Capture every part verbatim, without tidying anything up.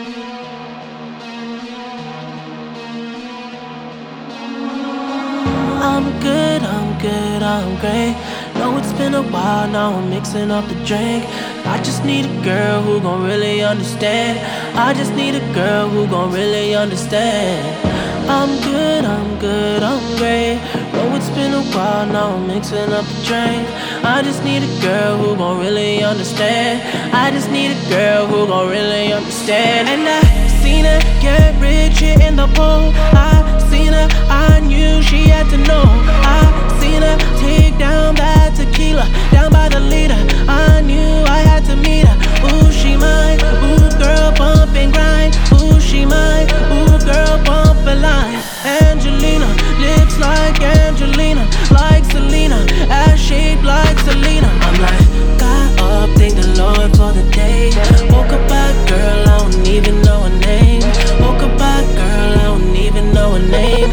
I'm good, I'm good, I'm great. Know it's been a while, now I'm mixing up the drink. I just need a girl who gon' really understand. I just need a girl who gon' really understand. I'm good, I'm good, I'm great. Know it's been a while, now I'm mixing up the drink. I just need a girl who gon' really understand. I just need a girl who gon' really understand. And I seen her get rich here in the pool. I seen her, I knew she had to know. I seen her take down that tequila, down by the leader. I knew I had to meet her. Ooh, she mine. Ooh, girl, bump and grind. Ooh, she mine. Ooh, girl, bump a line. Angelina, lips like Angelina, like Selena, ass shaped like Selena. I'm like, got up, thank the Lord for the day. Woke up by girl, I don't even know her name. Woke up by girl, I don't even know her name.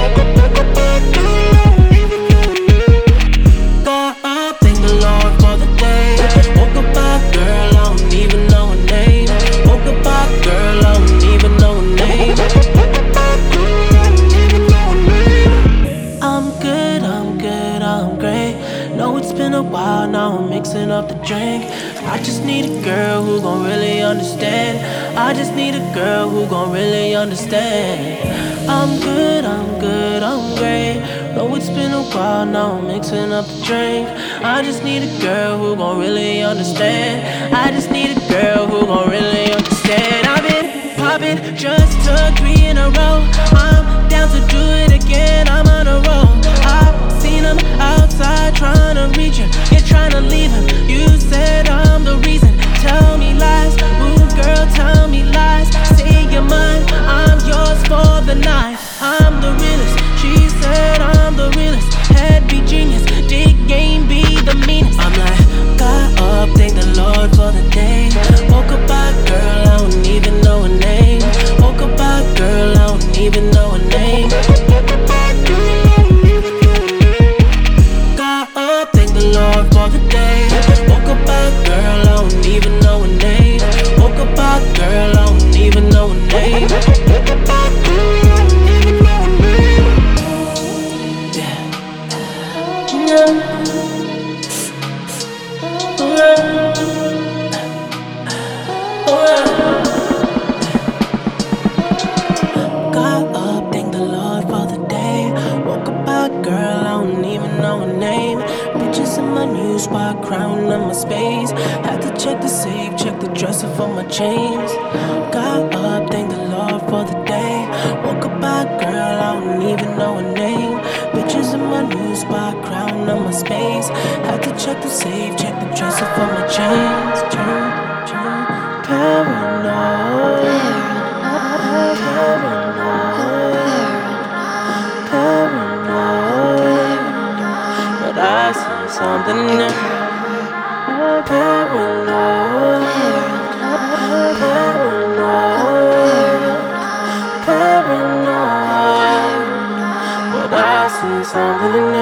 Got up, thank the Lord for the day. Woke up by girl, I don't even know her name. Woke up by girl, I don't even know her name. I'm good, I'm good, I'm great. Know it's been a while, now I'm mixing up the drink. I just need a girl who gon' really understand. I just need a girl who gon' really understand. I'm good, I'm good, I'm great. Know it's been a while, now I'm mixing up the drink. I just need a girl who gon' really understand. I just need a girl who gon' really understand. I've been poppin', just took three in a row. I'm down to do it again, I'm on a roll. I seen him outside trying to reach him, yeah, trying to leave him. You said I'm the reason, tell me lies. Ooh, girl, tell me lies. Say you're mine, I'm yours for the night. I'm the realest, she said I'm the realest. Head be genius, dick game be the meanest. I'm like, got up, thank the Lord for the day. Woke up by girl, I don't even know her name. Woke up by girl, I don't even know her name. Got up, thank the Lord for the day. Woke up by girl, I don't even know her name. Woke up by girl, I don't even know her name. Got up, thank the Lord for the day. Woke up by girl, I don't even know her name. Bitches in my new spot, crowding on my space. Had to check the safe, check the dresser for my chains. Got up, thank the Lord for the day. Woke up by girl, I don't even know her name. Bitches in my new spot, crowding on my space. Had to check the safe, check the dresser for my chains. Turn, turn, paranoid. Paranoid. Paranoid. But I see something new. Paranoid. Paranoid. Paranoid. But I see something new.